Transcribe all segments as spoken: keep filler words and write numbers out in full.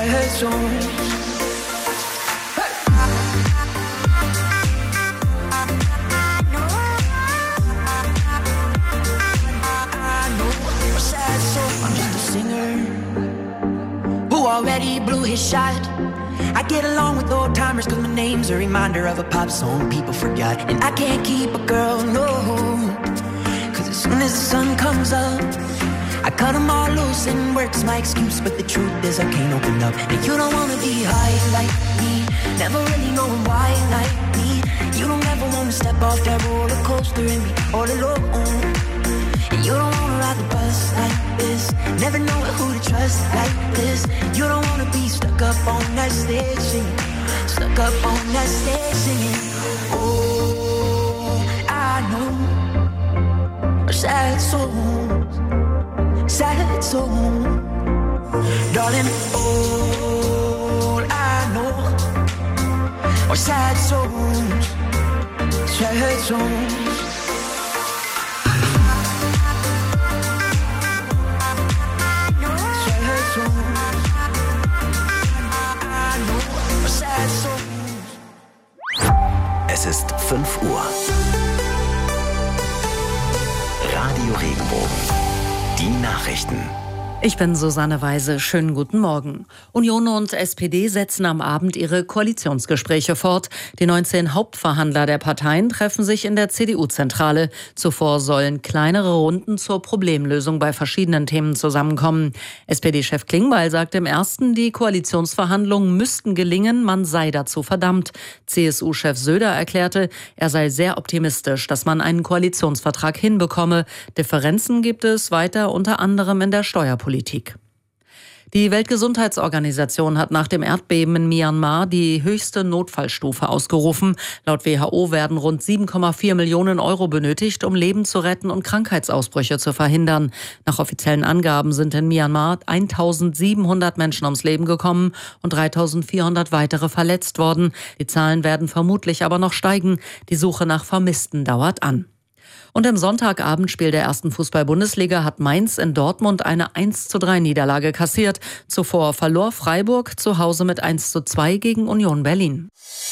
sad songs. Already blew his shot. I get along with old timers cause my name's a reminder of a pop song people forgot. And I can't keep a girl, no, cause as soon as the sun comes up I cut them all loose and work's my excuse. But the truth is I can't open up. And you don't wanna be high like me, never really knowing why like me. You don't ever wanna step off that roller coaster and be all alone. And you don't wanna ride the bus like this, never know who to trust like this. You don't wanna be stuck up on that stage singing, stuck up on that stage singing. Oh, I know sad songs, sad songs, darling. All I know are sad songs, sad songs. Es ist fünf Uhr. Radio Regenbogen. Die Nachrichten. Ich bin Susanne Weise. Schönen guten Morgen. Union und S P D setzen am Abend ihre Koalitionsgespräche fort. Die neunzehn Hauptverhandler der Parteien treffen sich in der C D U-Zentrale. Zuvor sollen kleinere Runden zur Problemlösung bei verschiedenen Themen zusammenkommen. S P D-Chef Klingbeil sagte im ersten, die Koalitionsverhandlungen müssten gelingen, man sei dazu verdammt. C S U-Chef Söder erklärte, er sei sehr optimistisch, dass man einen Koalitionsvertrag hinbekomme. Differenzen gibt es weiter unter anderem in der Steuerpolitik. Die Weltgesundheitsorganisation hat nach dem Erdbeben in Myanmar die höchste Notfallstufe ausgerufen. Laut W H O werden rund sieben Komma vier Millionen Euro benötigt, um Leben zu retten und Krankheitsausbrüche zu verhindern. Nach offiziellen Angaben sind in Myanmar eintausendsiebenhundert Menschen ums Leben gekommen und dreitausendvierhundert weitere verletzt worden. Die Zahlen werden vermutlich aber noch steigen. Die Suche nach Vermissten dauert an. Und im Sonntagabendspiel der ersten Fußball-Bundesliga hat Mainz in Dortmund eine eins zu drei Niederlage kassiert. Zuvor verlor Freiburg zu Hause mit eins zu zwei gegen Union Berlin.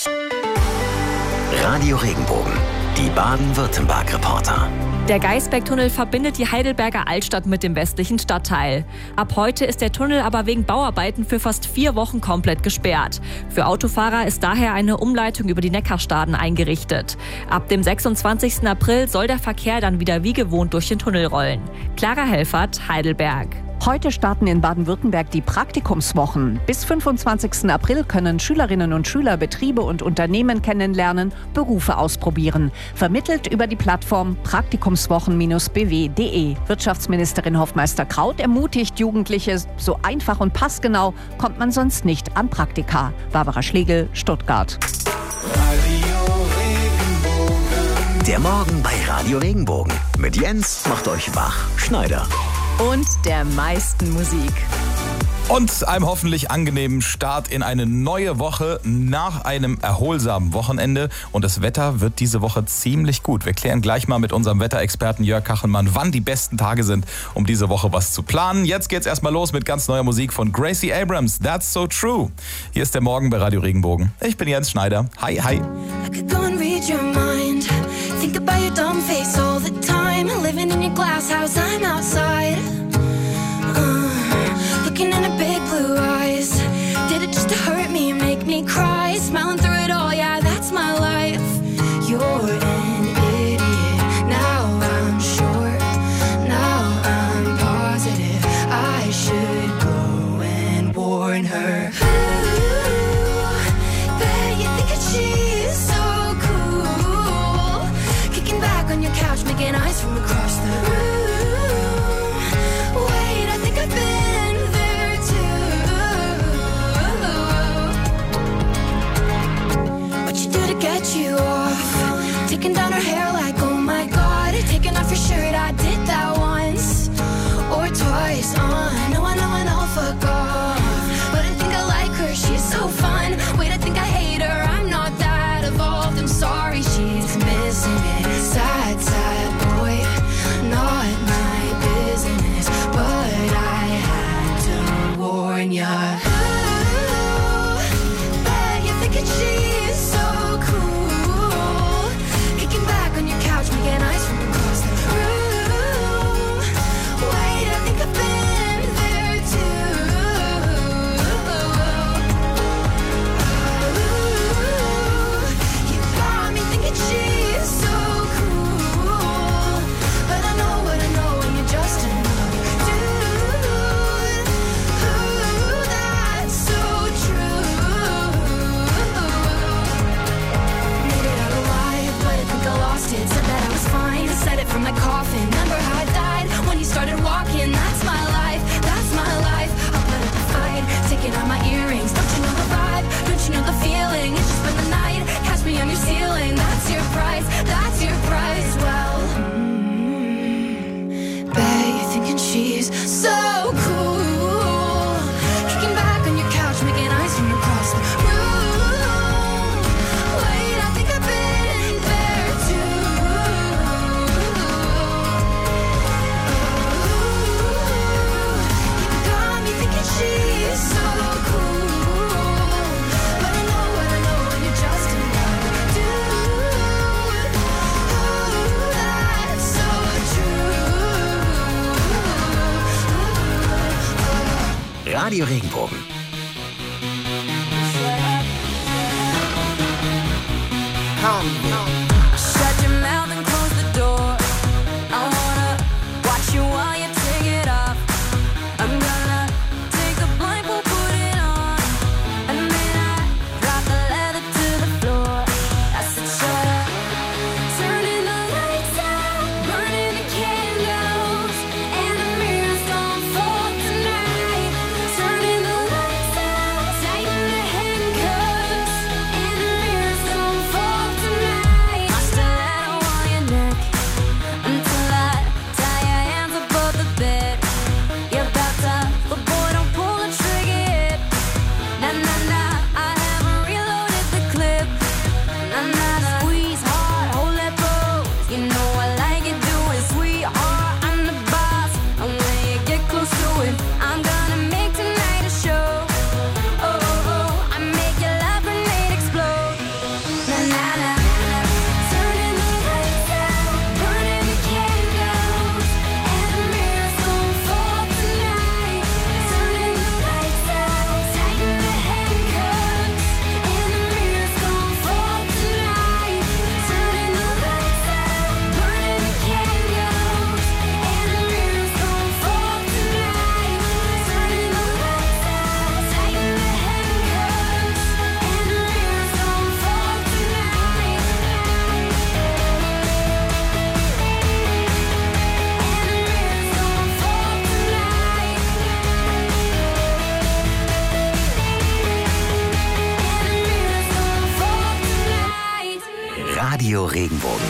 Radio Regenbogen, die Baden-Württemberg-Reporter. Der Gaisbeck-Tunnel verbindet die Heidelberger Altstadt mit dem westlichen Stadtteil. Ab heute ist der Tunnel aber wegen Bauarbeiten für fast vier Wochen komplett gesperrt. Für Autofahrer ist daher eine Umleitung über die Neckarstaden eingerichtet. Ab dem sechsundzwanzigsten April soll der Verkehr dann wieder wie gewohnt durch den Tunnel rollen. Clara Helfert, Heidelberg. Heute starten in Baden-Württemberg die Praktikumswochen. Bis fünfundzwanzigsten April können Schülerinnen und Schüler Betriebe und Unternehmen kennenlernen, Berufe ausprobieren. Vermittelt über die Plattform praktikumswochen Bindestrich b w punkt d e. Wirtschaftsministerin Hofmeister-Kraut ermutigt Jugendliche, so einfach und passgenau kommt man sonst nicht an Praktika. Barbara Schlegel, Stuttgart. Der Morgen bei Radio Regenbogen. Mit Jens macht euch wach, Schneider. Und der meisten Musik. Und einem hoffentlich angenehmen Start in eine neue Woche nach einem erholsamen Wochenende. Und das Wetter wird diese Woche ziemlich gut. Wir klären gleich mal mit unserem Wetterexperten Jörg Kachelmann, wann die besten Tage sind, um diese Woche was zu planen. Jetzt geht's erstmal los mit ganz neuer Musik von Gracie Abrams. That's so true. Hier ist der Morgen bei Radio Regenbogen. Ich bin Jens Schneider. Hi, hi. Think about your dumb face all the time. Living in your glass house, I'm outside. Uh, looking in her big blue eyes. Did it just to hurt me and make me cry? Smiling through it all, yeah, that's my life. You're an idiot. Now I'm sure. Now I'm positive. I should go and warn her. Ooh, bet you think that she's so cool. Kicking back on your couch, making eyes from across the room. Wait, I think I've been there too. What you do to get you off? Taking down her hair like, oh my god. Taking off your shirt, I did that once or twice. Uh, no, I know, I know, fuck off. But I think I like her, she's so fun. Wait, I think I hate her, I'm not that evolved. I'm sorry, she's missing it. Sad, sad boy, not my business. But I had to warn ya. Regenbogen. Shut your mouth and close the door. I wanna watch you while you take it off. I'm gonna take the blindfold, put it on, and then I drop the leather to the floor. I said shut up, turning the lights out, burning the candles, and the mirrors don't fall tonight. Turning the lights out, tighten the handcuffs, and the mirrors don't fall tonight. My stiletto on your neck until I tie your hands above the bed. You're about to, but boy, don't pull the trigger yet. Nah, nah, nah, I haven't reloaded the clip. Nah, nah, nah, squeeze hard, hold that pose. You know I like it, do it, sweetheart. I'm the boss, and when you get close to it, I'm gonna make tonight a show. Oh, oh, oh, I make your love grenade explode. Nah, nah, nah, turning the lights out, burning the candles, and the mirrors don't fall tonight. Turning the lights out, tighten the handcuffs, and the mirrors don't fall tonight. Turning the lights out, burning the candles, and the mirrors don't fall tonight. Turning the lights out, tighten the handcuffs, and the mirrors don't fall tonight. Radio Regenbogen.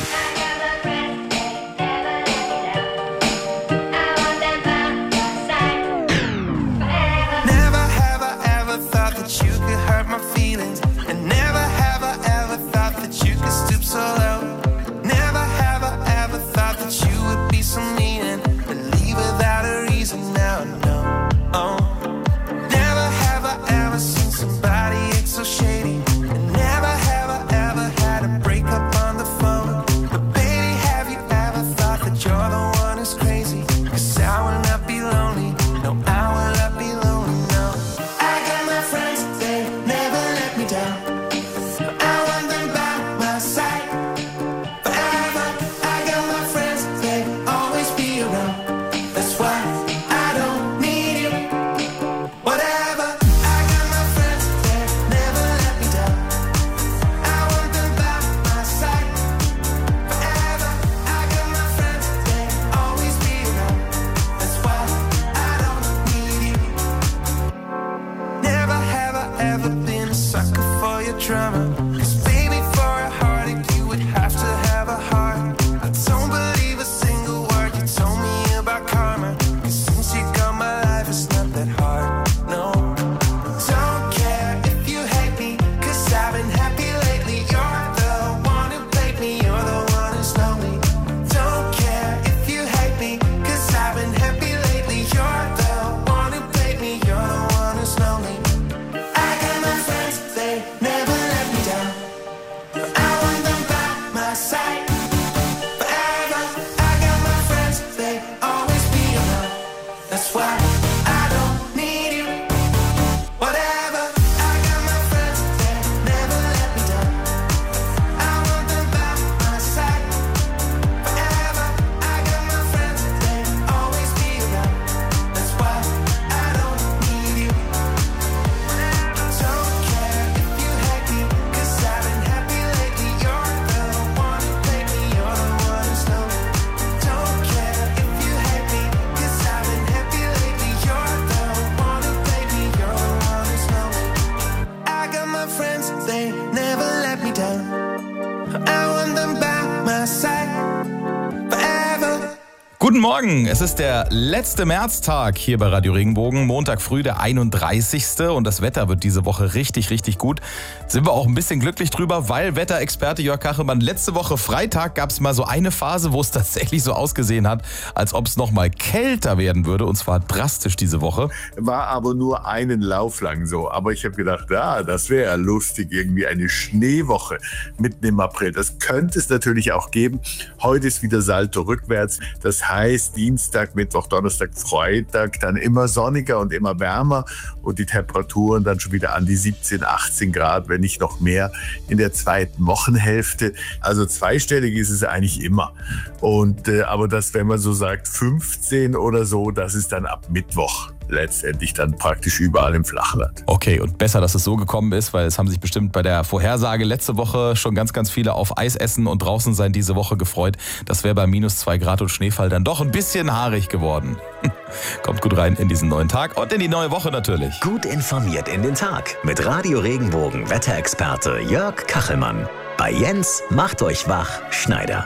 Never have I ever thought that you could hurt my feelings, and never have I ever thought that you could stoop so low. Never have I ever thought that you would be so mean and leave without a reason. Now I know. Oh. Never have I ever seen somebody act so shady, and never have I ever had a breakup on the phone. But baby, have you ever thought that you're the one who's crazy? 'Cause I will not be lonely. No, I will not be lonely. No, I got my friends, they never let me down. I want them by my side forever. I got my friends, they always be around. That's why I don't need you. Whatever. I got my friends, they never let me down. I want them by my side forever. I got my friends, they always be around. That's why I don't need you. Never have I ever been a sucker for your drama. 'Cause baby, for a heartache, you would have to have a heart. I don't believe a single word you told me about karma. 'Cause since you got my life, it's not that hard. No. Don't care if you hate me, 'cause I've been happy lately. You're the one who played me, you're the one who's lonely. Don't care if you hate me, 'cause I've been happy lately. You're the one who played me, you're the one who's lonely. I got my friends, they never let me down. I want them by my side forever. I got my friends, they always be around. That's why I don't need you. Whatever. I got my friends, they never let me down. I want them by my side forever. I got my friends, they always be around. That's why I don't need you. Don't care if you hate me, 'cause I've been happy lately. You're the one who played me, you're the one who's lonely. Don't care if you hate me, 'cause I've been happy lately. You're the one who played me, you're the one who's lonely. I got my friends, they never let me down. I want them by my side forever. Guten Morgen, es ist der letzte Märztag hier bei Radio Regenbogen, Montag früh, der einunddreißigste und das Wetter wird diese Woche richtig, richtig gut. Sind wir auch ein bisschen glücklich drüber, weil Wetterexperte Jörg Kachelmann, letzte Woche Freitag gab es mal so eine Phase, wo es tatsächlich so ausgesehen hat, als ob es noch mal kälter werden würde und zwar drastisch diese Woche. War aber nur einen Lauf lang so, aber ich habe gedacht, ja, das wäre ja lustig, irgendwie eine Schneewoche mitten im April. Das könnte es natürlich auch geben. Heute ist wieder Salto rückwärts, das heißt, heißt Dienstag, Mittwoch, Donnerstag, Freitag dann immer sonniger und immer wärmer und die Temperaturen dann schon wieder an die siebzehn, achtzehn Grad, wenn nicht noch mehr in der zweiten Wochenhälfte. Also zweistellig ist es eigentlich immer. Und äh, aber das, wenn man so sagt, fünfzehn oder so, das ist dann ab Mittwoch letztendlich dann praktisch überall im Flachland. Okay, und besser, dass es so gekommen ist, weil es haben sich bestimmt bei der Vorhersage letzte Woche schon ganz, ganz viele auf Eis essen und draußen sein diese Woche gefreut. Das wäre bei minus zwei Grad und Schneefall dann doch ein bisschen haarig geworden. Kommt gut rein in diesen neuen Tag und in die neue Woche natürlich. Gut informiert in den Tag mit Radio Regenbogen Wetterexperte Jörg Kachelmann. Bei Jens macht euch wach, Schneider.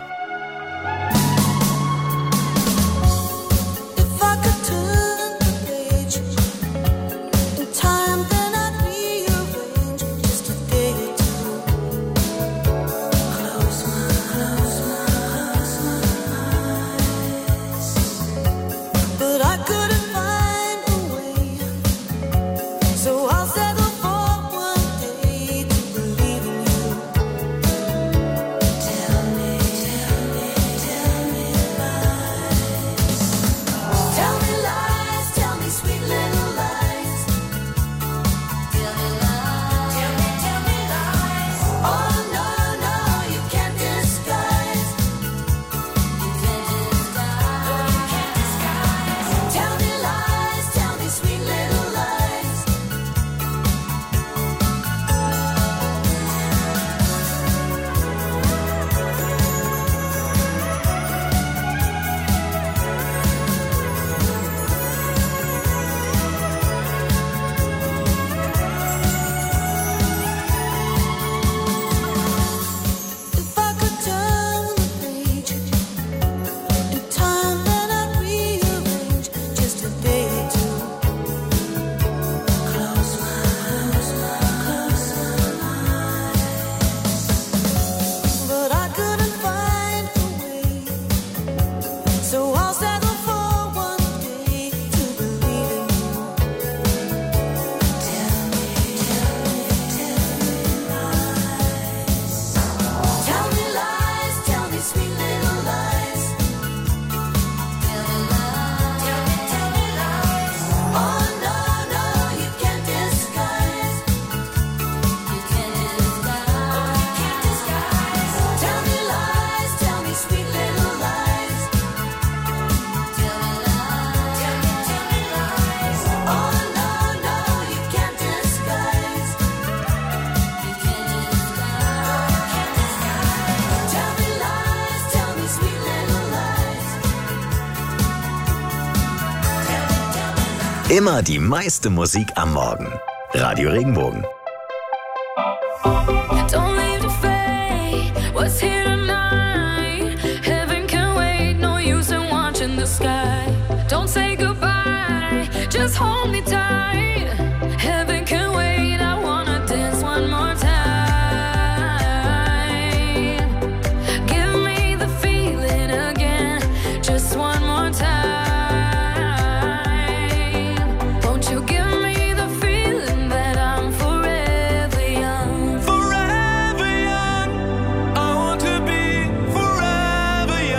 Immer die meiste Musik am Morgen. Radio Regenbogen.